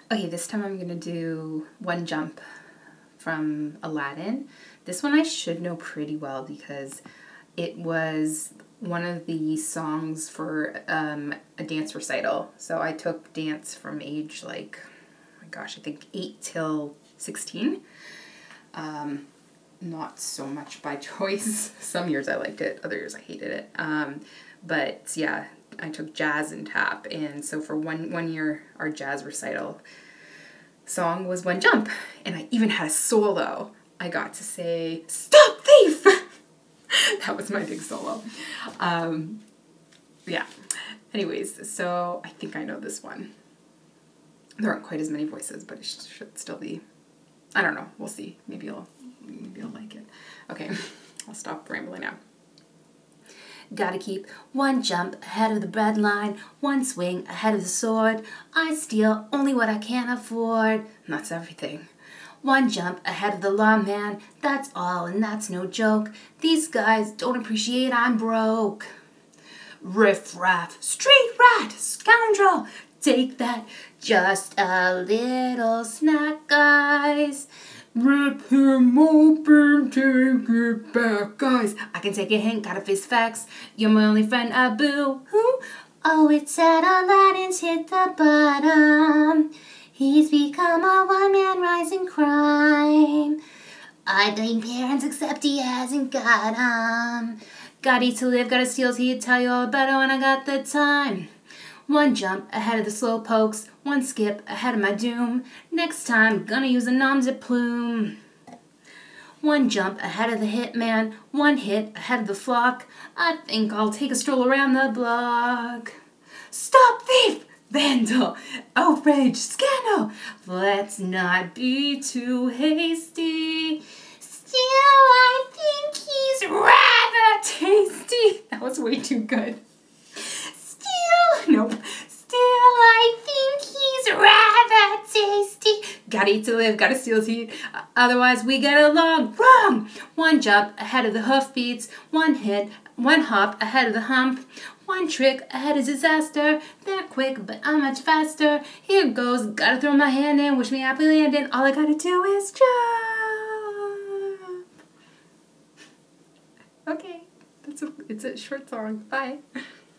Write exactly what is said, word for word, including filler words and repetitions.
Okay, this time I'm gonna do One Jump from Aladdin. This one I should know pretty well because it was one of the songs for um, a dance recital. So I took dance from age like, oh my gosh, I think eight till sixteen. Um, not so much by choice. Some years I liked it, other years I hated it. Um, but yeah, I took jazz and tap, and so for one one year our jazz recital song was One Jump, and I even had a solo. I got to say, "Stop thief!" That was my big solo. Um, yeah. Anyways, so I think I know this one. There aren't quite as many voices, but it should still be. I don't know. We'll see. Maybe you'll maybe you'll like it. Okay, I'll stop rambling now. Gotta keep one jump ahead of the breadline, one swing ahead of the sword. I steal only what I can afford, and that's everything. One jump ahead of the lawman, that's all, and that's no joke. These guys don't appreciate I'm broke. Riff-raff, street rat, scoundrel, take that, just a little snack, guys. Rip him open, take it back, guys. I can take a hint, gotta face facts. You're my only friend, Abu. Who? Oh, it's sad Aladdin's hit the bottom. He's become a one-man rising crime. I blame parents except he hasn't got 'em. Gotta eat to live, gotta steal till he'd tell you all about it when I got the time. One jump ahead of the slow pokes, one skip ahead of my doom. Next time, gonna use a nom de plume. One jump ahead of the hitman, one hit ahead of the flock. I think I'll take a stroll around the block. Stop thief! Vandal! Outrage! Scandal! Let's not be too hasty. Still, I think he's rather tasty. That was way too good. Nope. Still, I think he's rather tasty. Gotta eat to live, gotta steal to eat. Uh, otherwise, we get along. Wrong! One jump ahead of the hoofbeats. One hit, one hop ahead of the hump. One trick ahead of disaster. They're quick, but I'm much faster. Here goes. Gotta throw my hand in. Wish me happy landing. All I gotta do is jump. Okay. That's a, it's a short song. Bye.